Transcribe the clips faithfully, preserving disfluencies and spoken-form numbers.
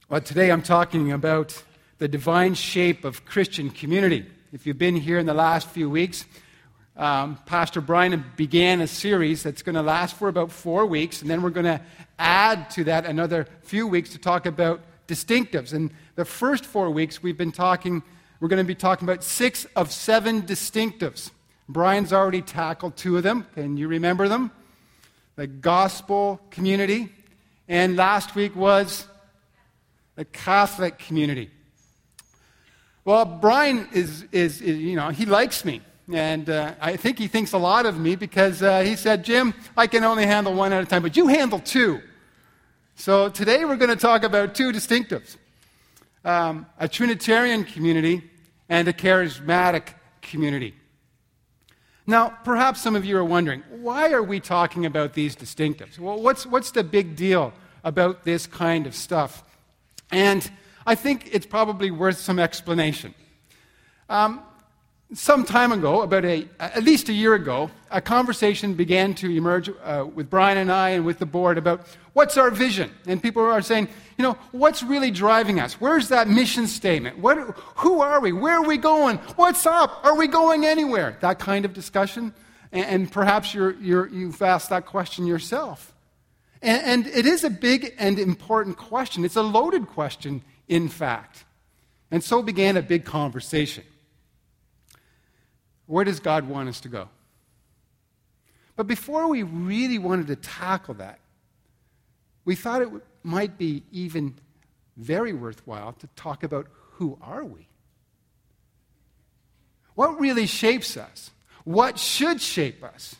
Well, today I'm talking about the divine shape of Christian community. If you've been here in the last few weeks, um, Pastor Brian began a series that's going to last for about four weeks, and then we're going to add to that another few weeks to talk about distinctives. And the first four weeks we've been talking, we're going to be talking about six of seven distinctives. Brian's already tackled two of them. Can you remember them? The gospel community, and last week was the Catholic community. Well, Brian is, is, is you know, he likes me. And uh, I think he thinks a lot of me because uh, he said, Jim, I can only handle one at a time, but you handle two. So today we're going to talk about two distinctives. Um, a Trinitarian community and a charismatic community. Now, perhaps some of you are wondering, why are we talking about these distinctives? Well, what's, what's the big deal about this kind of stuff? And I think it's probably worth some explanation. Um, some time ago, about a, at least a year ago, a conversation began to emerge uh, with Brian and I and with the board about what's our vision. And people are saying, you know, what's really driving us? Where's that mission statement? What, who are we? Where are we going? What's up? Are we going anywhere? That kind of discussion. And, and perhaps you're, you're, you've asked that question yourself. And, and it is a big and important question. It's a loaded question, in fact. And so began a big conversation. Where does God want us to go? But before we really wanted to tackle that, we thought it w- might be even very worthwhile to talk about who are we? What really shapes us? What should shape us?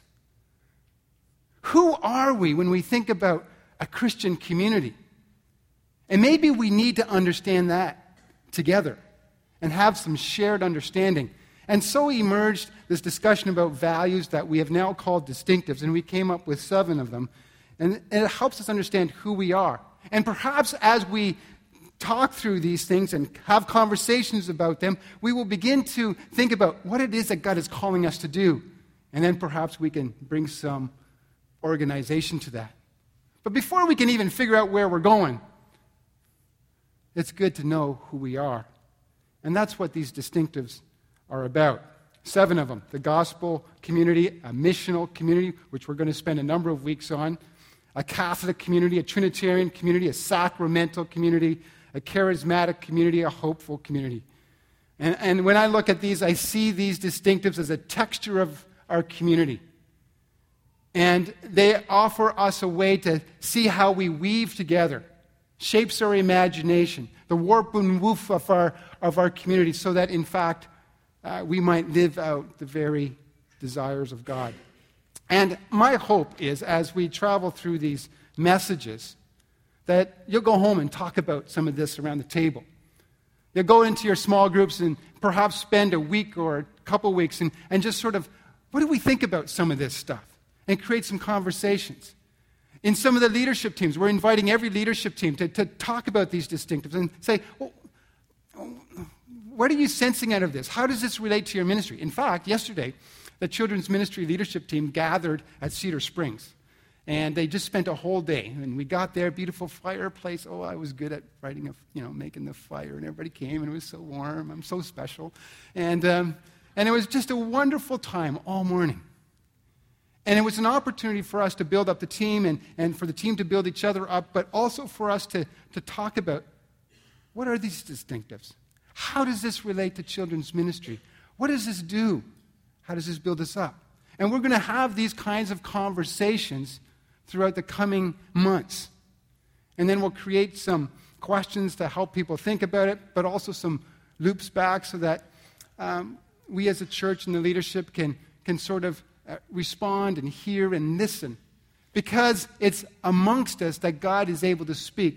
Who are we when we think about a Christian community? And maybe we need to understand that together and have some shared understanding. And so emerged this discussion about values that we have now called distinctives, and we came up with seven of them. And, and it helps us understand who we are. And perhaps as we talk through these things and have conversations about them, we will begin to think about what it is that God is calling us to do. And then perhaps we can bring some organization to that. But before we can even figure out where we're going, it's good to know who we are. And that's what these distinctives are about. Seven of them. The gospel community, a missional community, which we're going to spend a number of weeks on, a Catholic community, a Trinitarian community, a sacramental community, a charismatic community, a hopeful community. And, and when I look at these, I see these distinctives as a texture of our community. And they offer us a way to see how we weave together, shapes our imagination, the warp and woof of our, of our community, so that, in fact, uh, we might live out the very desires of God. And my hope is, as we travel through these messages, that you'll go home and talk about some of this around the table. You'll go into your small groups and perhaps spend a week or a couple weeks and, and just sort of, what do we think about some of this stuff? And create some conversations. In some of the leadership teams, we're inviting every leadership team to, to talk about these distinctives and say, well, what are you sensing out of this? How does this relate to your ministry? In fact, yesterday, the children's ministry leadership team gathered at Cedar Springs. And they just spent a whole day. And we got there, beautiful fireplace. Oh, I was good at writing, a, you know, making the fire. And everybody came, and it was so warm. I'm so special. And, um, and it was just a wonderful time all morning. And it was an opportunity for us to build up the team and, and for the team to build each other up, but also for us to, to talk about what are these distinctives? How does this relate to children's ministry? What does this do? How does this build us up? And we're going to have these kinds of conversations throughout the coming months. And then we'll create some questions to help people think about it, but also some loops back so that um, we as a church and the leadership can, can sort of Uh, respond and hear and listen, because it's amongst us that God is able to speak,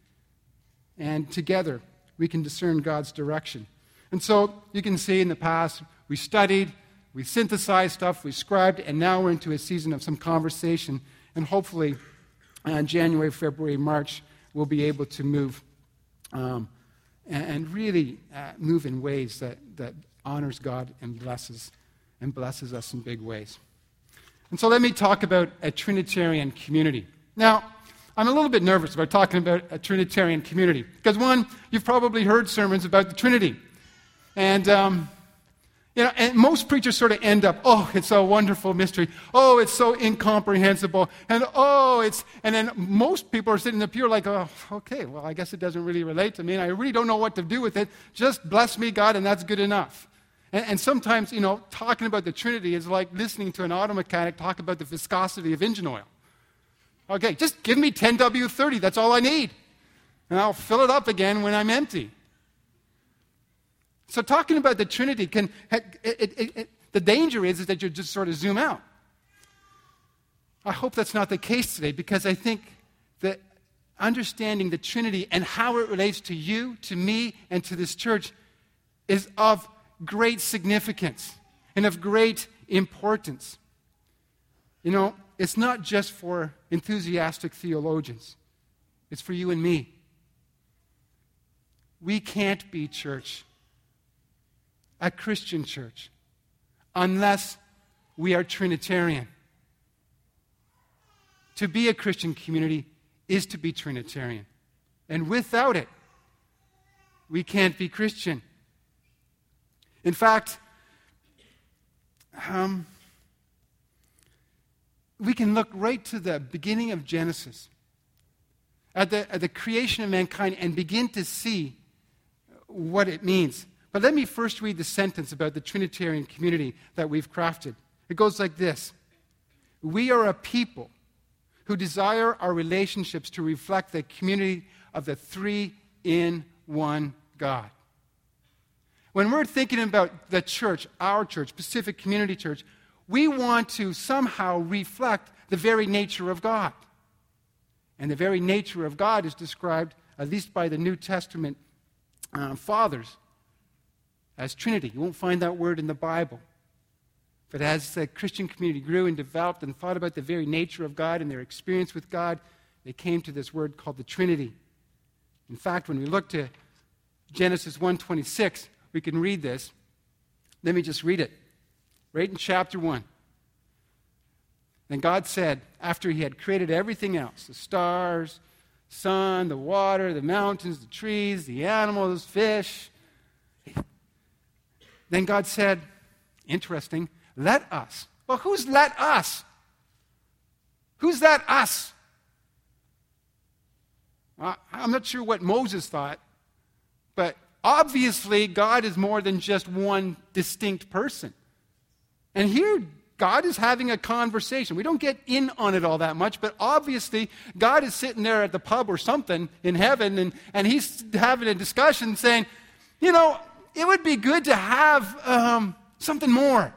and together we can discern God's direction. And so you can see in the past we studied, we synthesized stuff, we scribed, and now we're into a season of some conversation, and hopefully uh, January, February, March we'll be able to move um, and, and really uh, move in ways that, that honors God and blesses and blesses us in big ways. And so let me talk about a Trinitarian community. Now, I'm a little bit nervous about talking about a Trinitarian community. Because one, you've probably heard sermons about the Trinity. And, um, you know, and most preachers sort of end up, oh, it's a wonderful mystery. Oh, it's so incomprehensible. And oh, it's, and then most people are sitting in the pew like, oh, okay, well, I guess it doesn't really relate to me, and I really don't know what to do with it. Just bless me, God, and that's good enough. And, and sometimes, you know, talking about the Trinity is like listening to an auto mechanic talk about the viscosity of engine oil. Okay, just give me ten W thirty, that's all I need. And I'll fill it up again when I'm empty. So talking about the Trinity can, it, it, it, it, the danger is, is that you just sort of zoom out. I hope that's not the case today, because I think that understanding the Trinity and how it relates to you, to me, and to this church is of great significance and of great importance. You know, it's not just for enthusiastic theologians. It's for you and me. We can't be church, a Christian church, unless we are Trinitarian. To be a Christian community is to be Trinitarian. And without it, we can't be Christian. In fact, um, we can look right to the beginning of Genesis, at the, at the creation of mankind, and begin to see what it means. But let me first read the sentence about the Trinitarian community that we've crafted. It goes like this: we are a people who desire our relationships to reflect the community of the three-in-one God. When we're thinking about the church, our church, Pacific Community Church, we want to somehow reflect the very nature of God. And the very nature of God is described, at least by the New Testament uh, fathers, as Trinity. You won't find that word in the Bible. But as the Christian community grew and developed and thought about the very nature of God and their experience with God, they came to this word called the Trinity. In fact, when we look to Genesis one twenty-six, we can read this. Let me just read it. Right in chapter one. And God said, after he had created everything else, the stars, sun, the water, the mountains, the trees, the animals, fish, then God said, interesting, let us. Well, who's let us? Who's that us? Uh, I'm not sure what Moses thought, but obviously God is more than just one distinct person. And here, God is having a conversation. We don't get in on it all that much, but obviously God is sitting there at the pub or something in heaven, and, and he's having a discussion saying, you know, it would be good to have um, something more.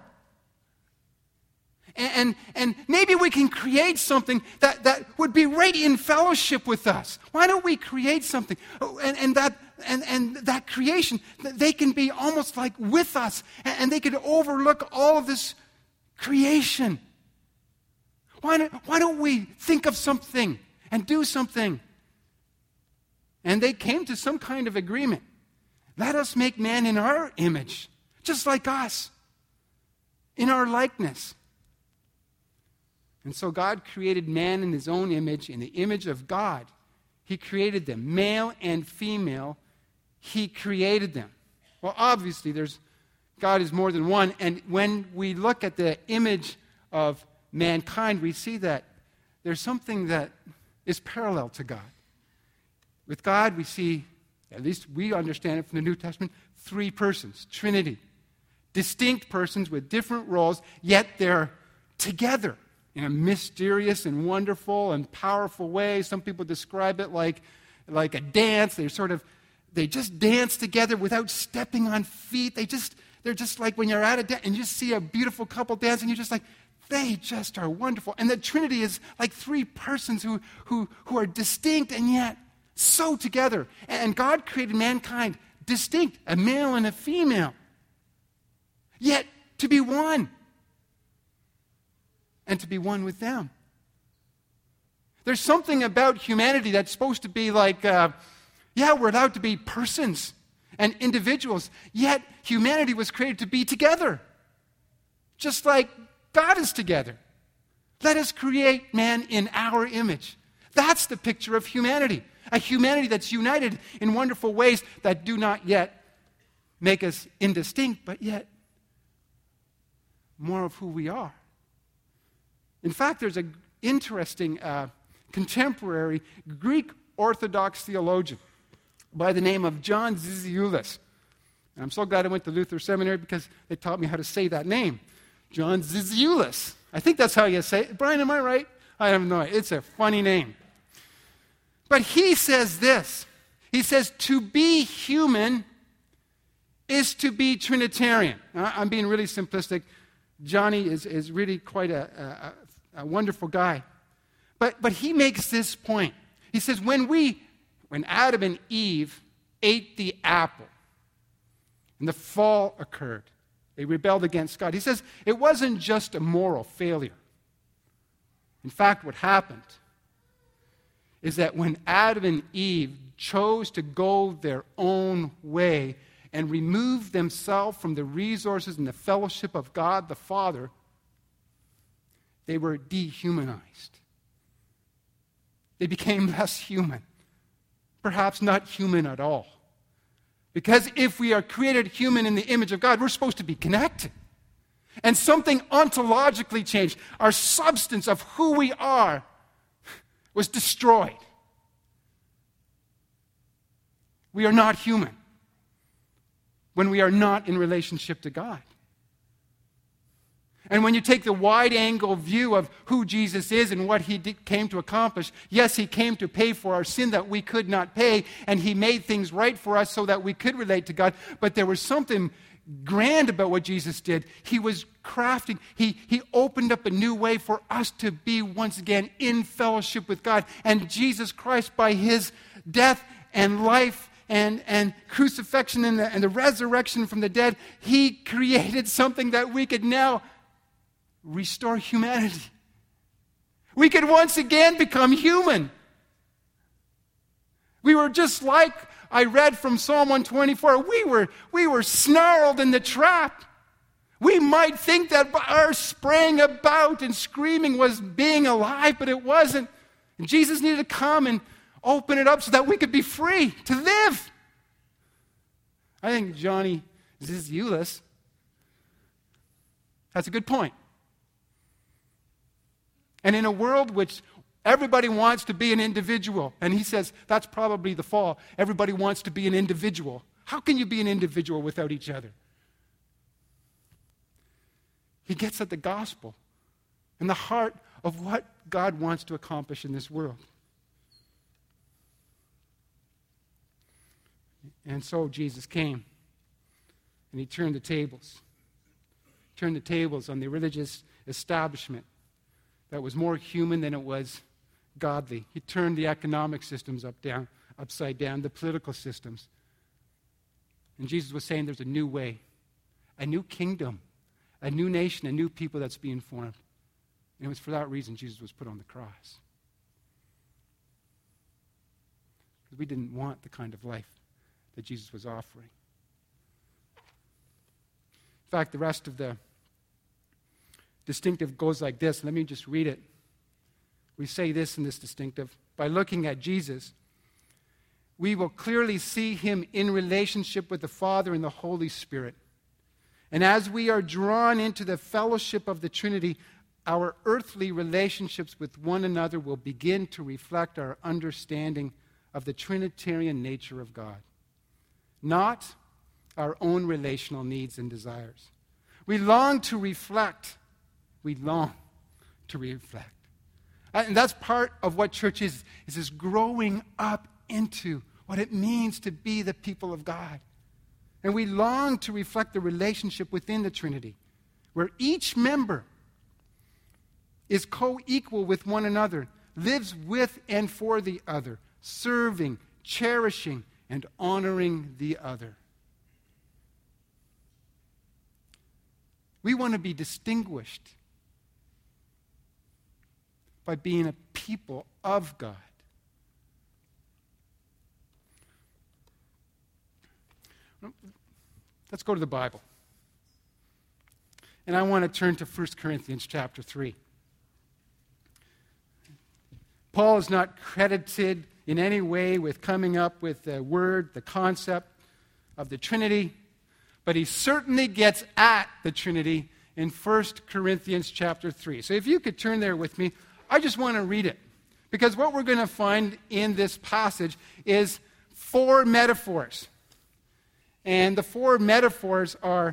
And, and, and maybe we can create something that, that would be right in fellowship with us. Why don't we create something? And, and, that, and, and that creation, they can be almost like with us, and they could overlook all of this creation. Why don't, why don't we think of something and do something? And they came to some kind of agreement. Let us make man in our image, just like us, in our likeness. And so God created man in his own image, in the image of God. He created them, male and female. He created them. Well, obviously, there's God is more than one. And when we look at the image of mankind, we see that there's something that is parallel to God. With God, we see, at least we understand it from the New Testament, three persons, Trinity. Distinct persons with different roles, yet they're together in a mysterious and wonderful and powerful way. Some people describe it like, like a dance. They're sort of, they just dance together without stepping on feet. They just, they're just like when you're at a dance and you see a beautiful couple dancing, you're just like, they just are wonderful. And the Trinity is like three persons who, who, who are distinct and yet so together. And God created mankind distinct, a male and a female, yet to be one. And to be one with them. There's something about humanity that's supposed to be like, uh, yeah, we're allowed to be persons and individuals, yet humanity was created to be together, just like God is together. Let us create man in our image. That's the picture of humanity. A humanity that's united in wonderful ways that do not yet make us indistinct, but yet more of who we are. In fact, there's an interesting uh, contemporary Greek Orthodox theologian by the name of John Zizioulas. And I'm so glad I went to Luther Seminary because they taught me how to say that name. John Zizioulas. I think that's how you say it. Brian, am I right? I have no idea. It's a funny name. But he says this. He says, to be human is to be Trinitarian. Now, I'm being really simplistic. Johnny is, is really quite a, a, a wonderful guy. But, but he makes this point. He says, when we, when Adam and Eve ate the apple and the fall occurred, they rebelled against God. He says it wasn't just a moral failure. In fact, what happened is that when Adam and Eve chose to go their own way and remove themselves from the resources and the fellowship of God the Father, they were dehumanized. They became less human, perhaps not human at all. Because if we are created human in the image of God, we're supposed to be connected. And something ontologically changed. Our substance of who we are was destroyed. We are not human when we are not in relationship to God. And when you take the wide-angle view of who Jesus is and what he did, came to accomplish, yes, he came to pay for our sin that we could not pay, and he made things right for us so that we could relate to God, but there was something grand about what Jesus did. He was crafting, he, he opened up a new way for us to be once again in fellowship with God. And Jesus Christ, by his death and life and, and crucifixion and the, and the resurrection from the dead, he created something that we could now restore humanity. We could once again become human. We were just like I read from Psalm one twenty-four. We were, we were snarled in the trap. We might think that our spraying about and screaming was being alive, but it wasn't. And Jesus needed to come and open it up so that we could be free to live. I think Johnny Zizioulas has a good point. And in a world which everybody wants to be an individual, and he says that's probably the fall. Everybody wants to be an individual. How can you be an individual without each other? He gets at the gospel and the heart of what God wants to accomplish in this world. And so Jesus came and he turned the tables. Turned the tables on the religious establishment that was more human than it was godly. He turned the economic systems up down, upside down, the political systems. And Jesus was saying there's a new way, a new kingdom, a new nation, a new people that's being formed. And it was for that reason Jesus was put on the cross. Because we didn't want the kind of life that Jesus was offering. In fact, the rest of the distinctive goes like this. Let me just read it. We say this in this distinctive. By looking at Jesus, we will clearly see him in relationship with the Father and the Holy Spirit. And as we are drawn into the fellowship of the Trinity, our earthly relationships with one another will begin to reflect our understanding of the Trinitarian nature of God, not our own relational needs and desires. We long to reflect We long to reflect. And that's part of what church is, is this growing up into what it means to be the people of God. And we long to reflect the relationship within the Trinity, where each member is co-equal with one another, lives with and for the other, serving, cherishing, and honoring the other. We want to be distinguished by being a people of God. Let's go to the Bible. And I want to turn to First Corinthians chapter three. Paul is not credited in any way with coming up with the word, the concept of the Trinity, but he certainly gets at the Trinity in First Corinthians chapter three. So if you could turn there with me, I just want to read it. Because what we're going to find in this passage is four metaphors. And the four metaphors are,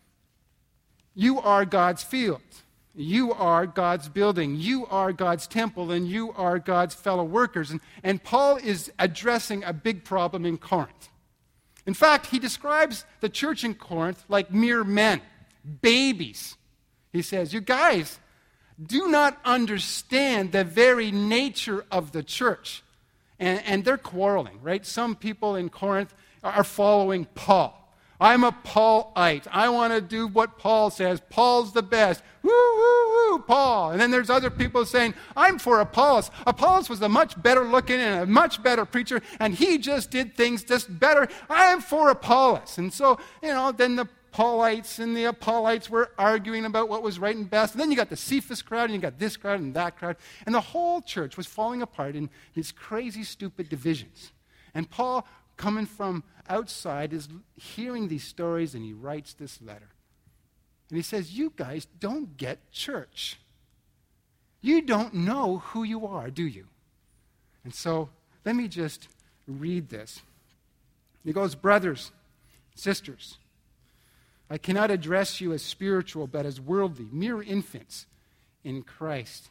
you are God's field, you are God's building, you are God's temple, and you are God's fellow workers. And, and Paul is addressing a big problem in Corinth. In fact, he describes the church in Corinth like mere men, babies. He says, you guys do not understand the very nature of the church. And, and they're quarreling, right? Some people in Corinth are following Paul. I'm a Paulite. I want to do what Paul says. Paul's the best. Woo, woo, woo, Paul. And then there's other people saying, I'm for Apollos. Apollos was a much better looking and a much better preacher, and he just did things just better. I am for Apollos. And so, you know, then the Paulites and the Apollites were arguing about what was right and best. And then you got the Cephas crowd, and you got this crowd and that crowd. And the whole church was falling apart in these crazy, stupid divisions. And Paul, coming from outside, is hearing these stories, and he writes this letter. And he says, you guys don't get church. You don't know who you are, do you? And so let me just read this. He goes, brothers, sisters, I cannot address you as spiritual, but as worldly, mere infants in Christ.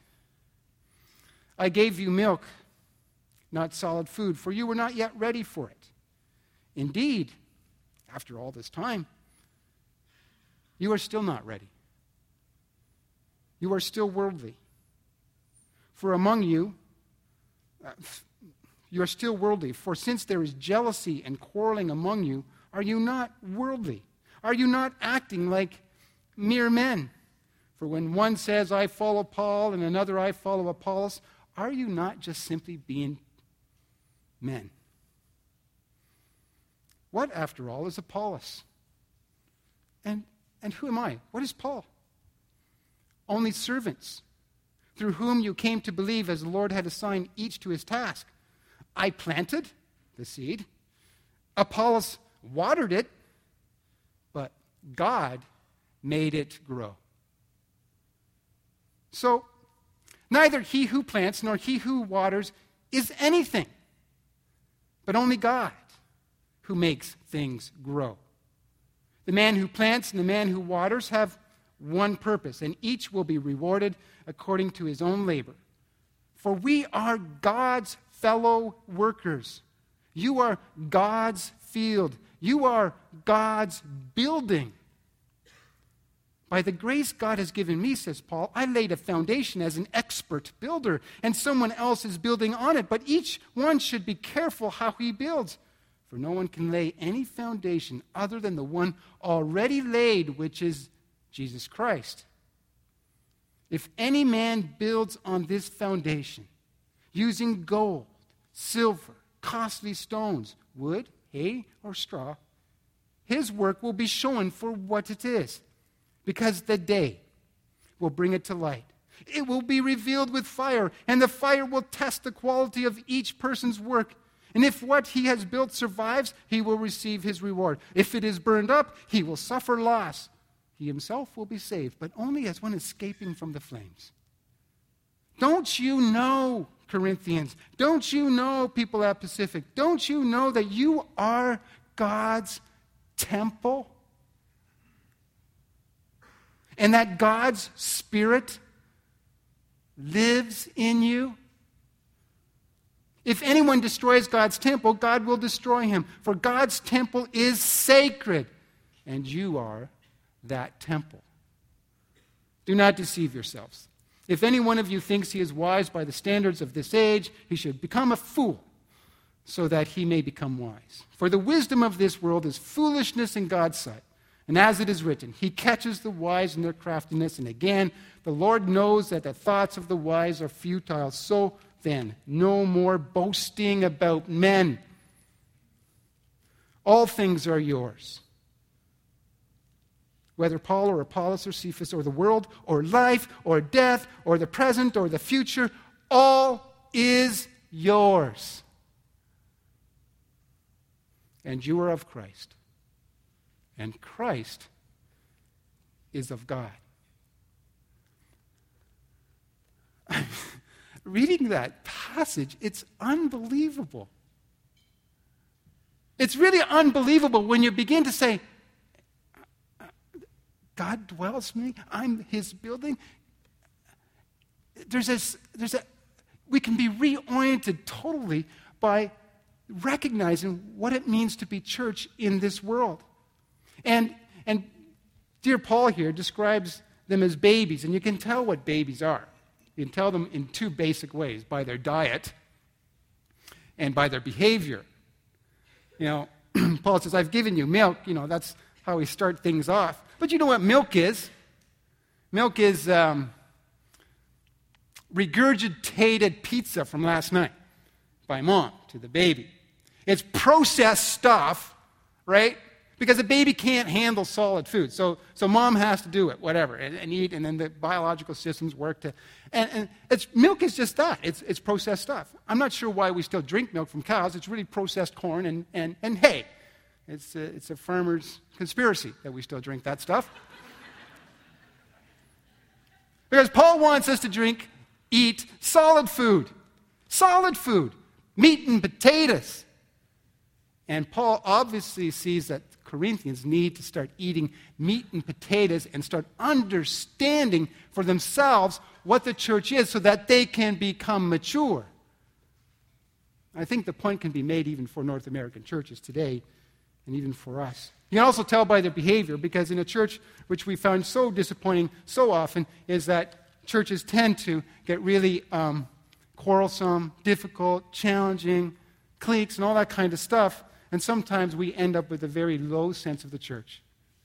I gave you milk, not solid food, for you were not yet ready for it. Indeed, after all this time, you are still not ready. You are still worldly. For among you, uh, you are still worldly. For since there is jealousy and quarreling among you, are you not worldly? Are you not acting like mere men? For when one says, I follow Paul, and another, I follow Apollos, are you not just simply being men? What, after all, is Apollos? And, and who am I? What is Paul? Only servants, through whom you came to believe as the Lord had assigned each to his task. I planted the seed. Apollos watered it, but God made it grow. So, neither he who plants nor he who waters is anything, but only God who makes things grow. The man who plants and the man who waters have one purpose, and each will be rewarded according to his own labor. For we are God's fellow workers. You are God's field. You are God's building. By the grace God has given me, says Paul, I laid a foundation as an expert builder, and someone else is building on it. But each one should be careful how he builds. For no one can lay any foundation other than the one already laid, which is Jesus Christ. If any man builds on this foundation, using gold, silver, costly stones, wood, hay, or straw, his work will be shown for what it is, because the day will bring it to light. It will be revealed with fire, and the fire will test the quality of each person's work. And if what he has built survives, he will receive his reward. If it is burned up, he will suffer loss. He himself will be saved, but only as one escaping from the flames. Don't you know, Corinthians, don't you know, people at Pacific, don't you know that you are God's temple? And that God's Spirit lives in you? If anyone destroys God's temple, God will destroy him. For God's temple is sacred, and you are that temple. Do not deceive yourselves. If any one of you thinks he is wise by the standards of this age, he should become a fool, so that he may become wise. For the wisdom of this world is foolishness in God's sight. And as it is written, he catches the wise in their craftiness. And again, the Lord knows that the thoughts of the wise are futile. So then, no more boasting about men. All things are yours. Whether Paul or Apollos or Cephas or the world or life or death or the present or the future, all is yours. And you are of Christ. And Christ is of God. Reading that passage, it's unbelievable. It's really unbelievable when you begin to say, God dwells in me, I'm his building. There's this, there's a, we can be reoriented totally by recognizing what it means to be church in this world. And, and dear Paul here describes them as babies, and you can tell what babies are. You can tell them in two basic ways, by their diet and by their behavior. You know, Paul says, I've given you milk. You know, that's how we start things off. But you know what milk is? Milk is um, regurgitated pizza from last night by mom to the baby. It's processed stuff, right? Because a baby can't handle solid food. So so mom has to do it, whatever, and, and eat, and then the biological systems work to... And, and it's, milk is just that. It's, it's processed stuff. I'm not sure why we still drink milk from cows. It's really processed corn and, and, and hay. It's a, it's a farmer's conspiracy that we still drink that stuff. Because Paul wants us to drink, eat solid food. Solid food. Meat and potatoes. And Paul obviously sees that Corinthians need to start eating meat and potatoes and start understanding for themselves what the church is so that they can become mature. I think the point can be made even for North American churches today and even for us. You can also tell by their behavior, because in a church which we found so disappointing so often is that churches tend to get really um, quarrelsome, difficult, challenging, cliques and all that kind of stuff. And sometimes we end up with a very low sense of the church.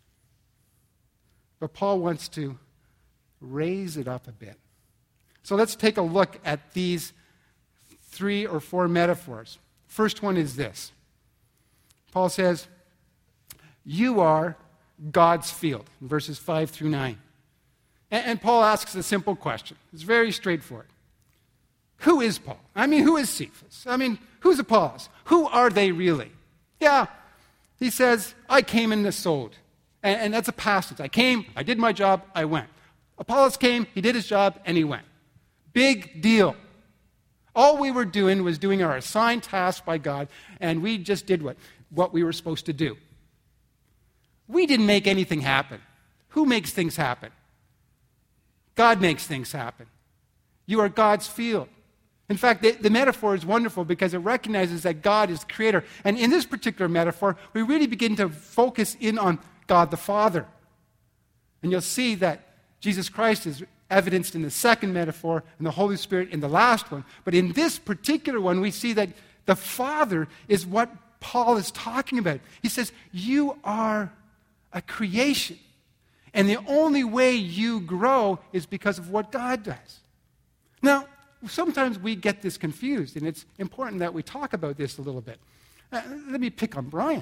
But Paul wants to raise it up a bit. So let's take a look at these three or four metaphors. First one is this. Paul says, you are God's field, in verses five through nine. And, and Paul asks a simple question. It's very straightforward. Who is Paul? I mean, who is Cephas? I mean, who's Apollos? Who are they really? Yeah, he says, I came and sowed. And, and that's a passage. I came, I did my job, I went. Apollos came, he did his job, and he went. Big deal. All we were doing was doing our assigned task by God, and we just did what, what we were supposed to do. We didn't make anything happen. Who makes things happen? God makes things happen. You are God's field. In fact, the, the metaphor is wonderful because it recognizes that God is creator. And in this particular metaphor, we really begin to focus in on God the Father. And you'll see that Jesus Christ is evidenced in the second metaphor and the Holy Spirit in the last one. But in this particular one, we see that the Father is what Paul is talking about. He says, you are a creation. And the only way you grow is because of what God does. Now, sometimes we get this confused, and it's important that we talk about this a little bit. Uh, let me pick on Brian.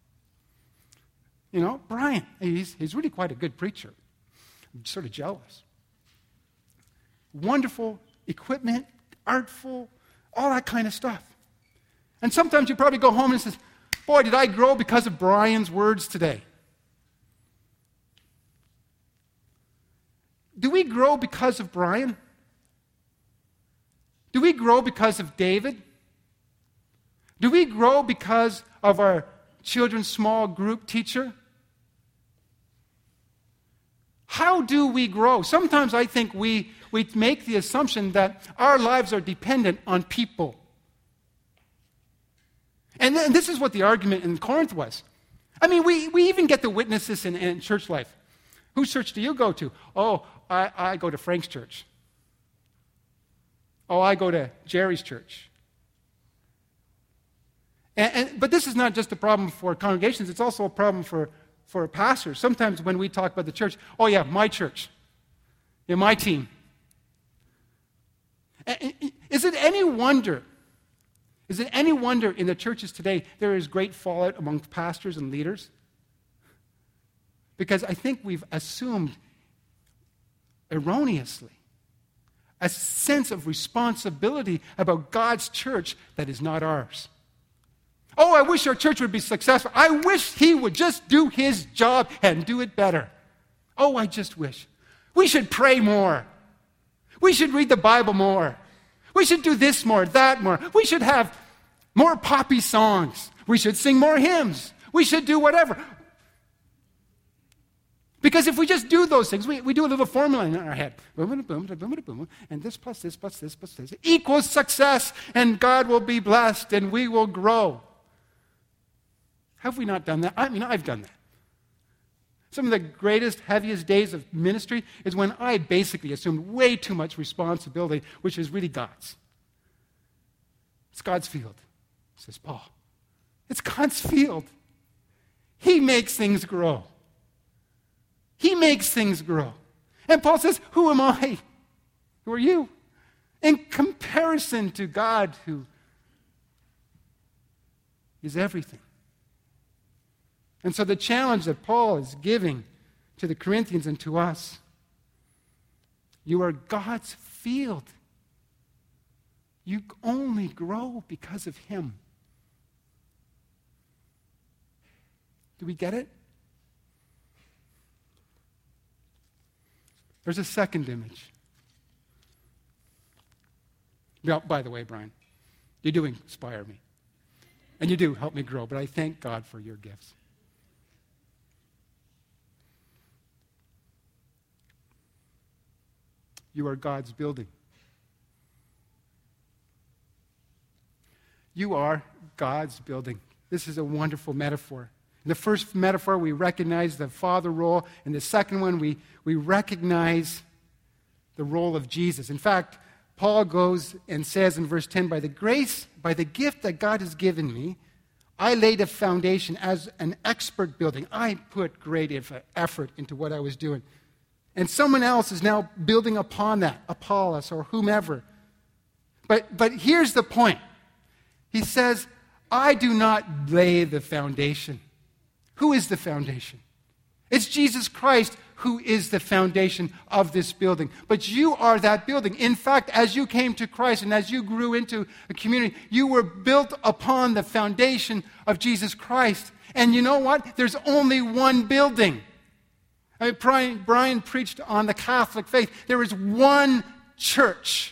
You know, Brian, he's, he's really quite a good preacher. I'm sort of jealous. Wonderful equipment, artful, all that kind of stuff. And sometimes you probably go home and say, boy, did I grow because of Brian's words today. Do we grow because of Brian? Do we grow because of David? Do we grow because of our children's small group teacher? How do we grow? Sometimes I think we, we make the assumption that our lives are dependent on people. And, th- and this is what the argument in Corinth was. I mean, we, we even get to witness this in, in church life. Whose church do you go to? Oh, I, I go to Frank's church. Oh, I go to Jerry's church. And, and, but this is not just a problem for congregations, it's also a problem for, for pastors. Sometimes when we talk about the church, oh yeah, my church. Yeah, my team. And, is it any wonder, is it any wonder in the churches today there is great fallout among pastors and leaders? Because I think we've assumed erroneously a sense of responsibility about God's church that is not ours. Oh, I wish our church would be successful. I wish he would just do his job and do it better. Oh, I just wish. We should pray more. We should read the Bible more. We should do this more, that more. We should have more poppy songs. We should sing more hymns. We should do whatever. Because if we just do those things, we, we do a little formula in our head. Boom, boom, boom, boom, boom, and this plus this plus this plus this equals success, and God will be blessed, and we will grow. Have we not done that? I mean, I've done that. Some of the greatest, heaviest days of ministry is when I basically assumed way too much responsibility, which is really God's. It's God's field, says Paul. It's God's field. He makes things grow. He makes things grow. And Paul says, who am I? Who are you? In comparison to God, who is everything. And so the challenge that Paul is giving to the Corinthians and to us, you are God's field. You only grow because of him. Do we get it? There's a second image. Now, by the way, Brian, you do inspire me. And you do help me grow, but I thank God for your gifts. You are God's building. You are God's building. This is a wonderful metaphor. In the first metaphor, we recognize the Father role. In the second one, we, we recognize the role of Jesus. In fact, Paul goes and says in verse ten, by the grace, by the gift that God has given me, I laid a foundation as an expert building. I put great effort into what I was doing. And someone else is now building upon that, Apollos or whomever. But, but here's the point. He says, I do not lay the foundation. Who is the foundation? It's Jesus Christ who is the foundation of this building. But you are that building. In fact, as you came to Christ and as you grew into a community, you were built upon the foundation of Jesus Christ. And you know what? There's only one building. I mean, Brian, Brian preached on the Catholic faith. There is one church.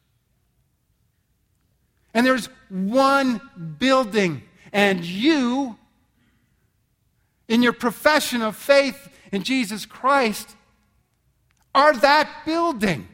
And there's one building. And you, in your profession of faith in Jesus Christ, are that building.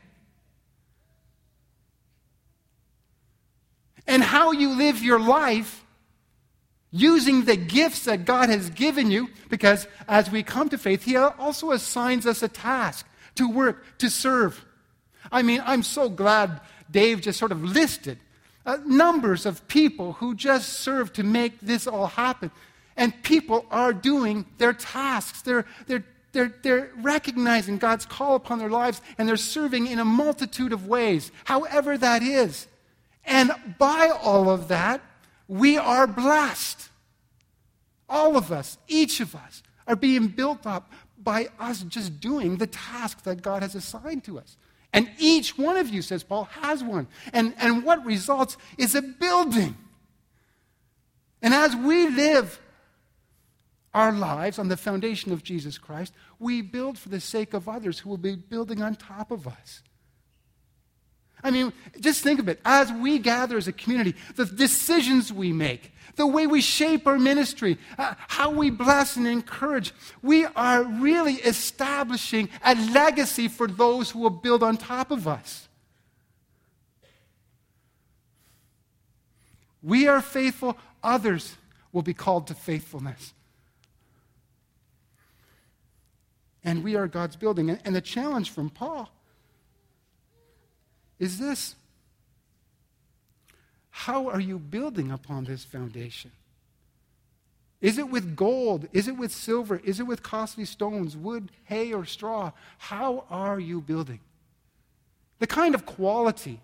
And how you live your life using the gifts that God has given you, because as we come to faith, he also assigns us a task to work, to serve. I mean, I'm so glad Dave just sort of listed uh, numbers of people who just serve to make this all happen. And people are doing their tasks. They're, they're, they're, they're recognizing God's call upon their lives, and they're serving in a multitude of ways, however that is. And by all of that, we are blessed. All of us, each of us, are being built up by us just doing the task that God has assigned to us. And each one of you, says Paul, has one. And, and what results is a building. And as we live our lives on the foundation of Jesus Christ, we build for the sake of others who will be building on top of us. I mean, just think of it. As we gather as a community, the decisions we make, the way we shape our ministry, uh, how we bless and encourage, we are really establishing a legacy for those who will build on top of us. We are faithful, others will be called to faithfulness. And we are God's building. And, and the challenge from Paul is this: how are you building upon this foundation? Is it with gold? Is it with silver? Is it with costly stones, wood, hay, or straw? How are you building? The kind of quality,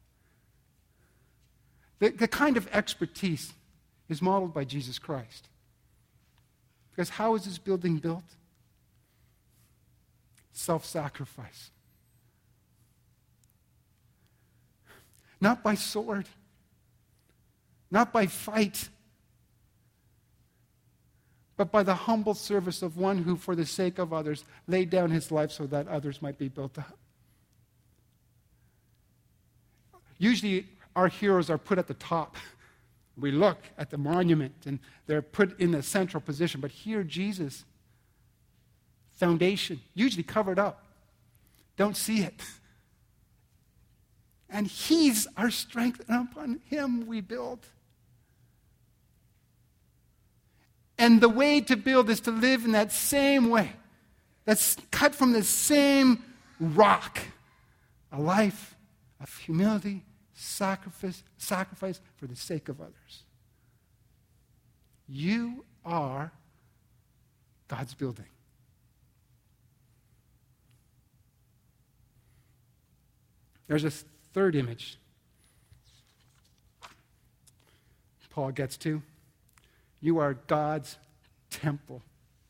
the, the kind of expertise is modeled by Jesus Christ. Because how is this building built? Self-sacrifice. not by sword, not by fight, but by the humble service of one who, for the sake of others, laid down his life so that others might be built up. Usually, our heroes are put at the top. We look at the monument, and they're put in a central position. But here, Jesus, foundation, usually covered up. Don't see it. And he's our strength, and upon him we build. And the way to build is to live in that same way. That's cut from the same rock. A life of humility, sacrifice, sacrifice for the sake of others. You are God's building. There's a third image Paul gets to. You are God's temple.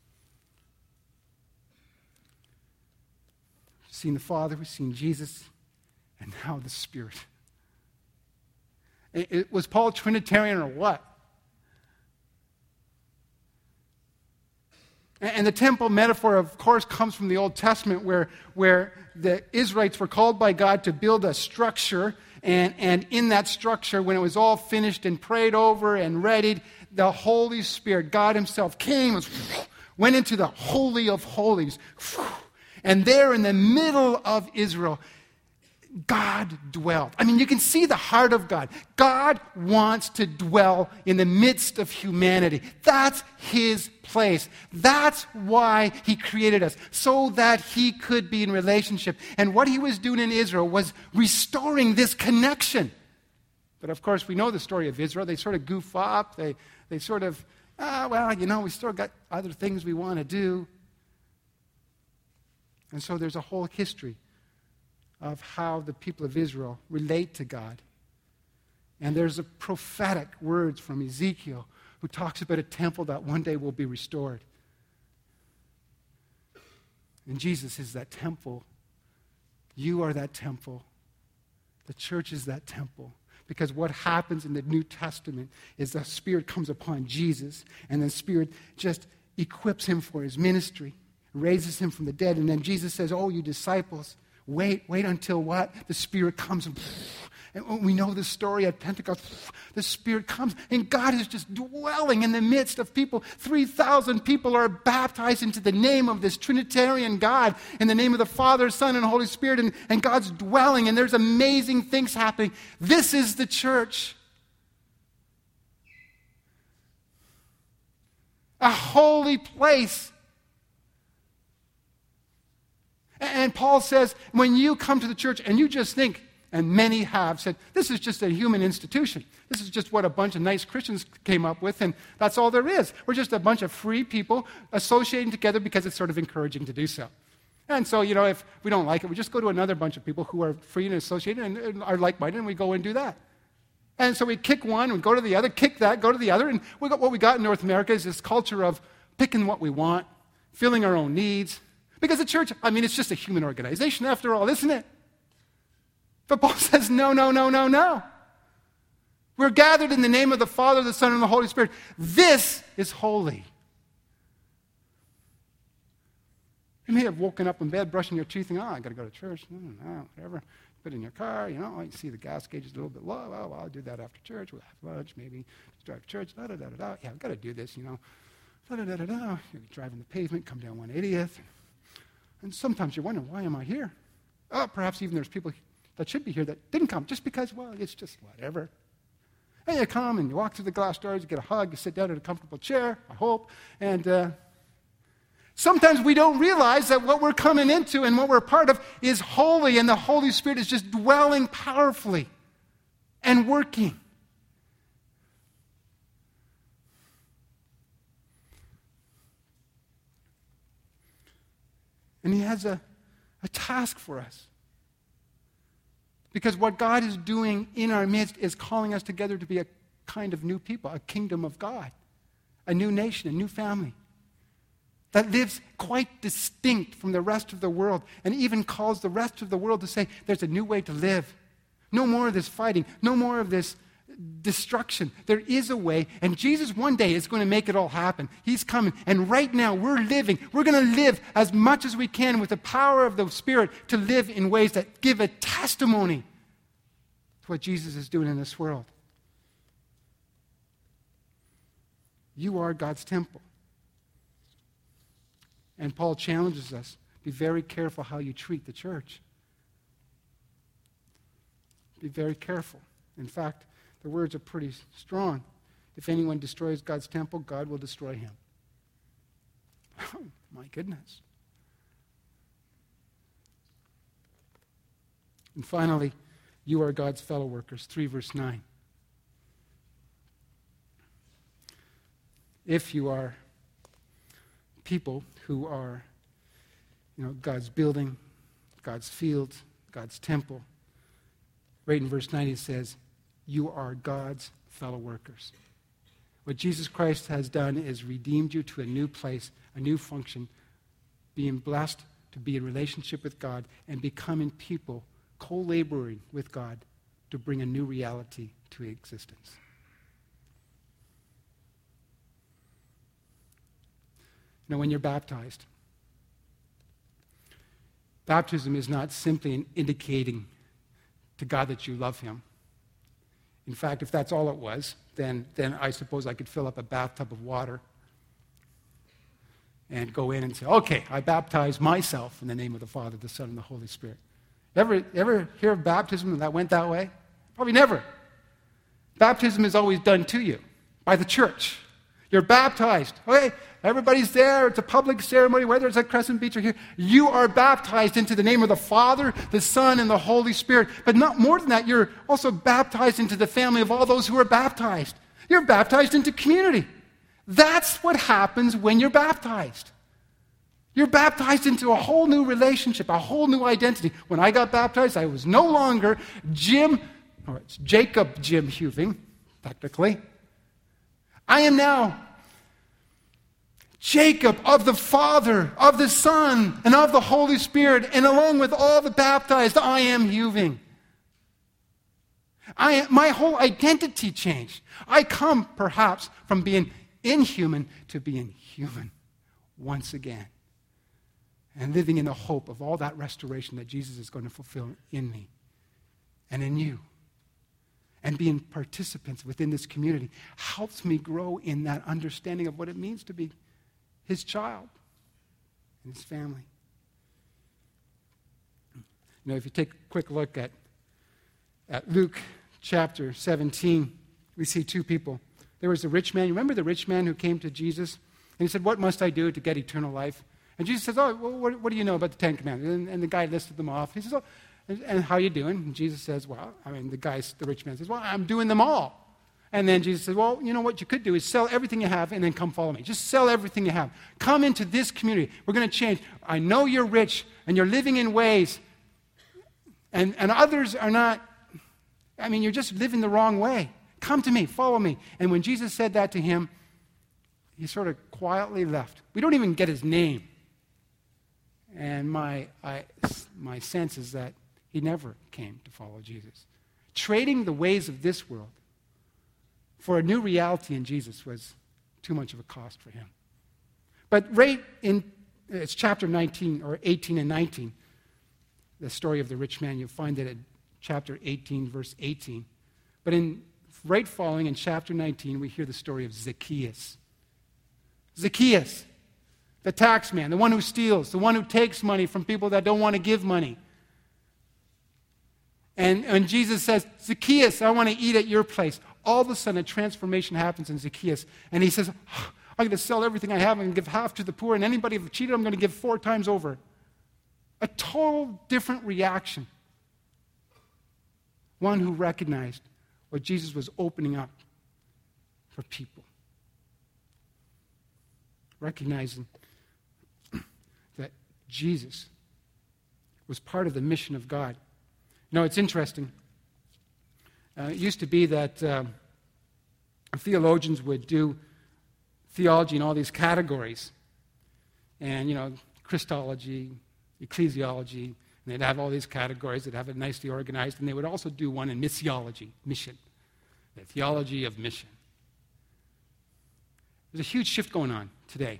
We've seen the Father, we've seen Jesus, and now the Spirit. It, it, was Paul Trinitarian or what? And, and the temple metaphor, of course, comes from the Old Testament where, where the Israelites were called by God to build a structure, and, and in that structure, when it was all finished and prayed over and readied, the Holy Spirit, God himself, came and went into the Holy of Holies. And there in the middle of Israel, God dwelled. I mean, you can see the heart of God. God wants to dwell in the midst of humanity. That's his place. That's why he created us, so that he could be in relationship. And what he was doing in Israel was restoring this connection. But of course, we know the story of Israel. They sort of goof up. They, they sort of, ah, well, you know, we still got other things we want to do. And so there's a whole history of how the people of Israel relate to God. And there's a prophetic words from Ezekiel who talks about a temple that one day will be restored. And Jesus is that temple. You are that temple. The church is that temple. Because what happens in the New Testament is the Spirit comes upon Jesus, and the Spirit just equips him for his ministry, raises him from the dead, and then Jesus says, oh, you disciples, wait, wait until what? The Spirit comes. And, and we know the story at Pentecost. The Spirit comes, and God is just dwelling in the midst of people. three thousand people are baptized into the name of this Trinitarian God, in the name of the Father, Son, and Holy Spirit, and, and God's dwelling, and there's amazing things happening. This is the church. A holy place. And Paul says, when you come to the church and you just think, and many have said, this is just a human institution. This is just what a bunch of nice Christians came up with, and that's all there is. We're just a bunch of free people associating together because it's sort of encouraging to do so. And so, you know, if we don't like it, we just go to another bunch of people who are free and associated and, and are like-minded, and we go and do that. And so we kick one, we go to the other, kick that, go to the other, and we got, what we got in North America is this culture of picking what we want, filling our own needs. Because the church, I mean, it's just a human organization after all, isn't it? But Paul says, no, no, no, no, no. We're gathered in the name of the Father, the Son, and the Holy Spirit. This is holy. You may have woken up in bed, brushing your teeth, and, oh, I got to go to church. No, no, whatever. Put it in your car, you know, you see the gas gauge is a little bit low. Oh, well, I'll do that after church. We'll have lunch, maybe drive to church. Da, da, da, da, da. Yeah, I've got to do this, you know. Da, da, da, da, da. You're driving the pavement, come down one eightieth. And sometimes you're wondering, why am I here? Oh, perhaps even there's people that should be here that didn't come just because, well, it's just whatever. And you come and you walk through the glass doors, you get a hug, you sit down in a comfortable chair, I hope. And uh, sometimes we don't realize that what we're coming into and what we're a part of is holy, and the Holy Spirit is just dwelling powerfully and working. And he has a, a task for us. Because what God is doing in our midst is calling us together to be a kind of new people, a kingdom of God, a new nation, a new family that lives quite distinct from the rest of the world, and even calls the rest of the world to say, there's a new way to live. No more of this fighting. No more of this destruction. There is a way, and Jesus one day is going to make it all happen. He's coming, and right now we're living. We're going to live as much as we can with the power of the Spirit to live in ways that give a testimony to what Jesus is doing in this world. You are God's temple. And Paul challenges us, be very careful how you treat the church. Be very careful. In fact, the words are pretty strong. If anyone destroys God's temple, God will destroy him. Oh, my goodness. And finally, you are God's fellow workers. three verse nine. If you are people who are, you know, God's building, God's field, God's temple, right in verse nine it says, you are God's fellow workers. What Jesus Christ has done is redeemed you to a new place, a new function, being blessed to be in relationship with God and becoming people co-laboring with God to bring a new reality to existence. You know, when you're baptized, baptism is not simply an indicating to God that you love him. In fact, if that's all it was, then, then I suppose I could fill up a bathtub of water and go in and say, okay, I baptize myself in the name of the Father, the Son, and the Holy Spirit. Ever, ever hear of baptism that went that way? Probably never. Baptism is always done to you by the church. You're baptized. Okay, everybody's there. It's a public ceremony, whether it's at Crescent Beach or here. You are baptized into the name of the Father, the Son, and the Holy Spirit. But not more than that, you're also baptized into the family of all those who are baptized. You're baptized into community. That's what happens when you're baptized. You're baptized into a whole new relationship, a whole new identity. When I got baptized, I was no longer Jim, or it's Jacob Jim Huving, technically. I am now Jacob of the Father, of the Son, and of the Holy Spirit, and along with all the baptized, I am Huving. I, my whole identity changed. I come, perhaps, from being inhuman to being human once again, and living in the hope of all that restoration that Jesus is going to fulfill in me and in you. And being participants within this community helps me grow in that understanding of what it means to be his child and his family. You know, if you take a quick look at, at Luke chapter seventeen, we see two people. There was the rich man. You remember the rich man who came to Jesus? And he said, what must I do to get eternal life? And Jesus says, oh, well, what, what do you know about the Ten Commandments? And, and the guy listed them off. He says, oh, and, and how are you doing? And Jesus says, well, I mean, the guy, the rich man says, well, I'm doing them all. And then Jesus says, well, you know what you could do is sell everything you have and then come follow me. Just sell everything you have. Come into this community. We're going to change. I know you're rich and you're living in ways, and, and others are not, I mean, you're just living the wrong way. Come to me, follow me. And when Jesus said that to him, he sort of quietly left. We don't even get his name. And my, I, my sense is that he never came to follow Jesus. Trading the ways of this world for a new reality in Jesus was too much of a cost for him. But right in, it's chapter nineteen, or eighteen and nineteen, the story of the rich man. You'll find it in chapter eighteen, verse eighteen. But in right following in chapter nineteen, we hear the story of Zacchaeus. Zacchaeus, the tax man, the one who steals, the one who takes money from people that don't want to give money. And, and Jesus says, Zacchaeus, I want to eat at your place. All of a sudden, a transformation happens in Zacchaeus. And he says, oh, I'm going to sell everything I have and give half to the poor. And anybody who cheated, I'm going to give four times over. A total different reaction. One who recognized what Jesus was opening up for people. Recognizing that Jesus was part of the mission of God. You know, it's interesting. Uh, it used to be that uh, theologians would do theology in all these categories. And, you know, Christology, ecclesiology, And they'd have all these categories. They'd have it nicely organized. And they would also do one in missiology, mission, the theology of mission. There's a huge shift going on today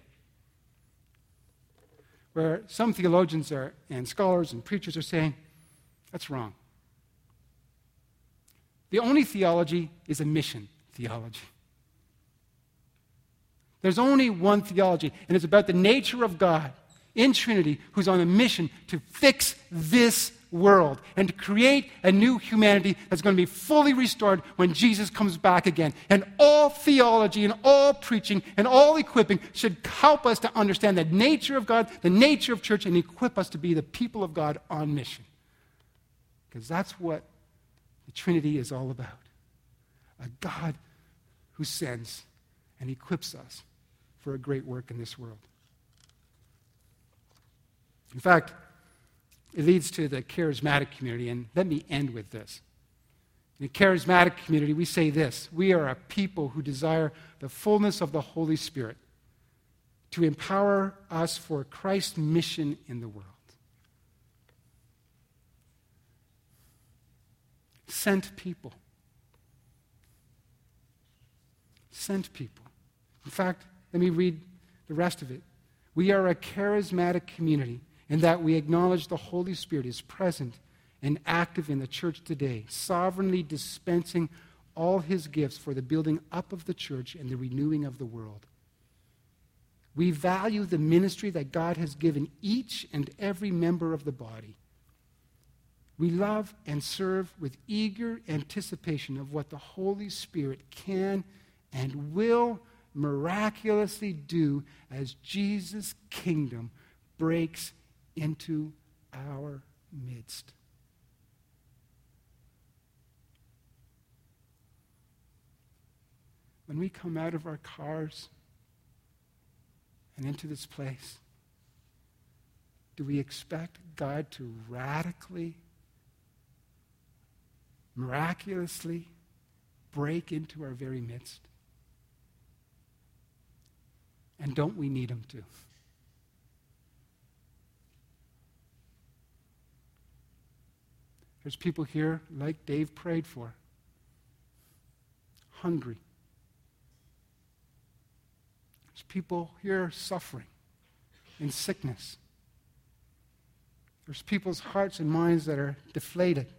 where some theologians are, and scholars and preachers are saying, that's wrong. The only theology is a mission theology. There's only one theology, and it's about the nature of God in Trinity who's on a mission to fix this world and to create a new humanity that's going to be fully restored when Jesus comes back again. And all theology and all preaching and all equipping should help us to understand the nature of God, the nature of church, and equip us to be the people of God on mission. Because that's what the Trinity is all about. A God who sends and equips us for a great work in this world. In fact, it leads to the charismatic community, and let me end with this. In the charismatic community, we say this: we are a people who desire the fullness of the Holy Spirit to empower us for Christ's mission in the world. Sent people. Sent people. In fact, let me read the rest of it. We are a charismatic community in that we acknowledge the Holy Spirit is present and active in the church today, sovereignly dispensing all his gifts for the building up of the church and the renewing of the world. We value the ministry that God has given each and every member of the body. We love and serve with eager anticipation of what the Holy Spirit can and will miraculously do as Jesus' kingdom breaks into our midst. When we come out of our cars and into this place, do we expect God to radically, miraculously break into our very midst? And don't we need him to? There's people here, like Dave prayed for, hungry. There's people here suffering in sickness. There's people's hearts and minds that are deflated.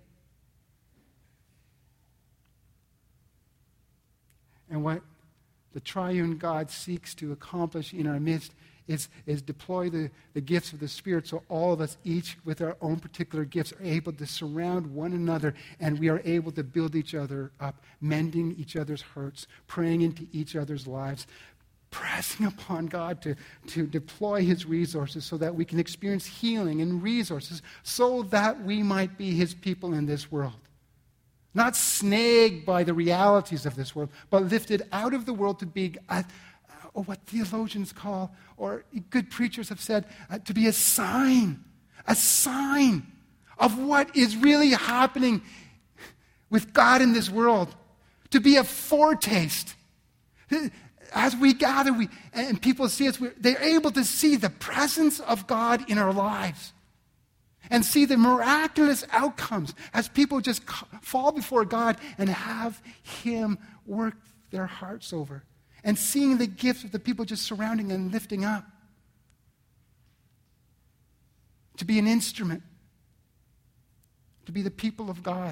And what the triune God seeks to accomplish in our midst is, is deploy the, the gifts of the Spirit so all of us, each with our own particular gifts, are able to surround one another, and we are able to build each other up, mending each other's hurts, praying into each other's lives, pressing upon God to, to deploy his resources so that we can experience healing and resources so that we might be his people in this world. Not snagged by the realities of this world, but lifted out of the world to be, a, or what theologians call, or good preachers have said, uh, to be a sign, a sign of what is really happening with God in this world. To be a foretaste. As we gather, we and people see us, they're able to see the presence of God in our lives. And see the miraculous outcomes as people just fall before God and have him work their hearts over. And seeing the gifts of the people just surrounding and lifting up. To be an instrument. To be the people of God.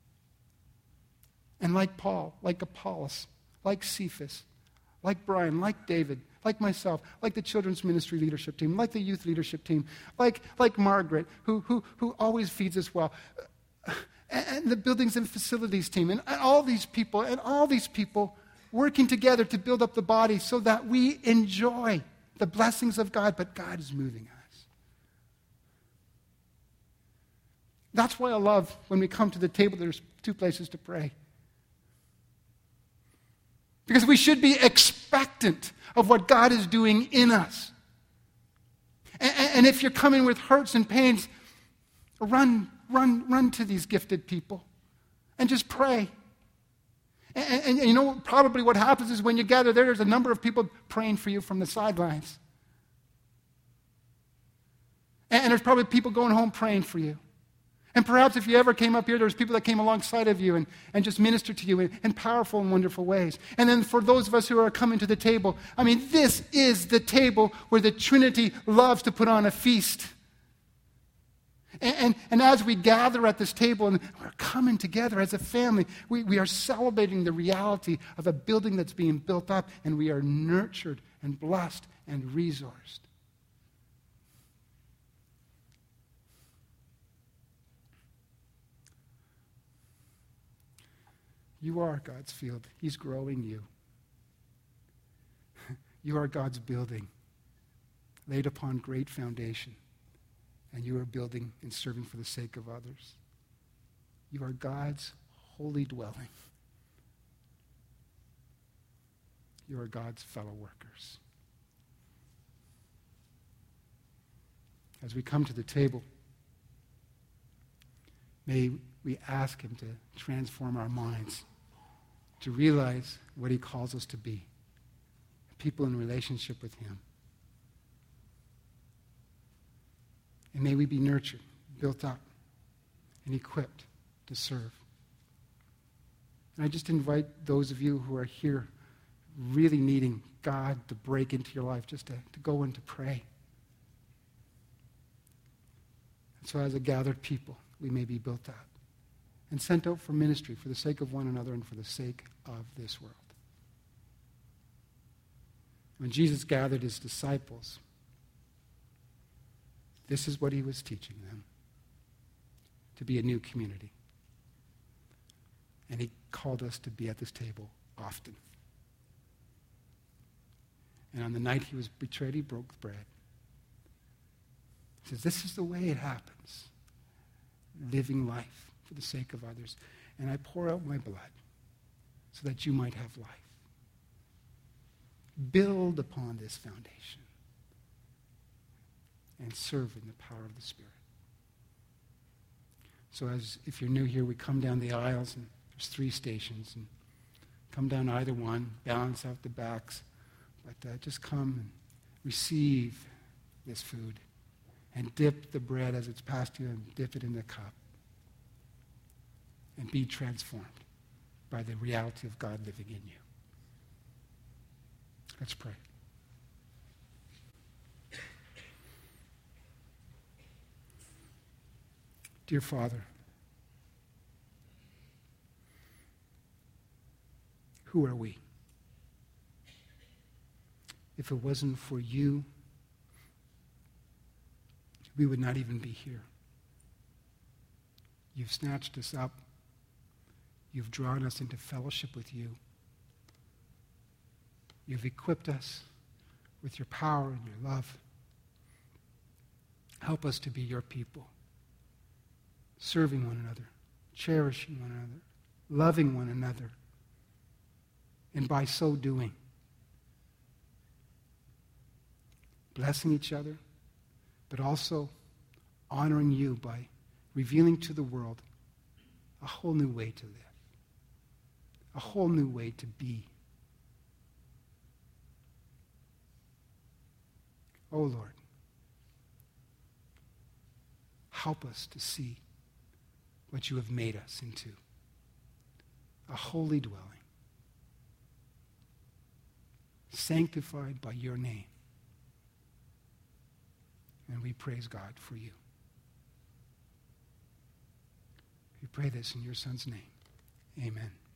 And like Paul, like Apollos, like Cephas, like Brian, like David, like myself, like the children's ministry leadership team, like the youth leadership team, like, like Margaret, who, who, who always feeds us well, and, and the buildings and facilities team, and, and all these people, and all these people working together to build up the body so that we enjoy the blessings of God, but God is moving us. That's why I love when we come to the table, there's two places to pray. Because we should be expectant of what God is doing in us. And, and if you're coming with hurts and pains, run, run, run to these gifted people and just pray. And, and, and you know, probably what happens is when you gather there, there's a number of people praying for you from the sidelines. And, and there's probably people going home praying for you. And perhaps if you ever came up here, there's people that came alongside of you and, and just ministered to you in, in powerful and wonderful ways. And then for those of us who are coming to the table, I mean, this is the table where the Trinity loves to put on a feast. And, and, and as we gather at this table and we're coming together as a family, we, we are celebrating the reality of a building that's being built up, and we are nurtured and blessed and resourced. You are God's field. He's growing you. You are God's building, laid upon great foundation, and you are building and serving for the sake of others. You are God's holy dwelling. You are God's fellow workers. As we come to the table, may we ask him to transform our minds, to realize what he calls us to be, people in relationship with him. And may we be nurtured, built up, and equipped to serve. And I just invite those of you who are here really needing God to break into your life, just to, to go and to pray. And so as a gathered people, we may be built up and sent out for ministry for the sake of one another and for the sake of this world. When Jesus gathered his disciples, this is what he was teaching them: to be a new community. And he called us to be at this table often. And on the night he was betrayed, he broke the bread. He says, this is the way it happens. Living life for the sake of others. And I pour out my blood so that you might have life. Build upon this foundation and serve in the power of the Spirit. So as if you're new here, we come down the aisles, and there's three stations, and come down either one, balance out the backs, but uh, just come and receive this food and dip the bread as it's passed to you and dip it in the cup. And be transformed by the reality of God living in you. Let's pray. Dear Father, who are we? If it wasn't for you, we would not even be here. You've snatched us up. You've drawn us into fellowship with you. You've equipped us with your power and your love. Help us to be your people, serving one another, cherishing one another, loving one another, and by so doing, blessing each other, but also honoring you by revealing to the world a whole new way to live. A whole new way to be. Oh Lord, help us to see what you have made us into. A holy dwelling, sanctified by your name. And we praise God for you. We pray this in your Son's name. Amen.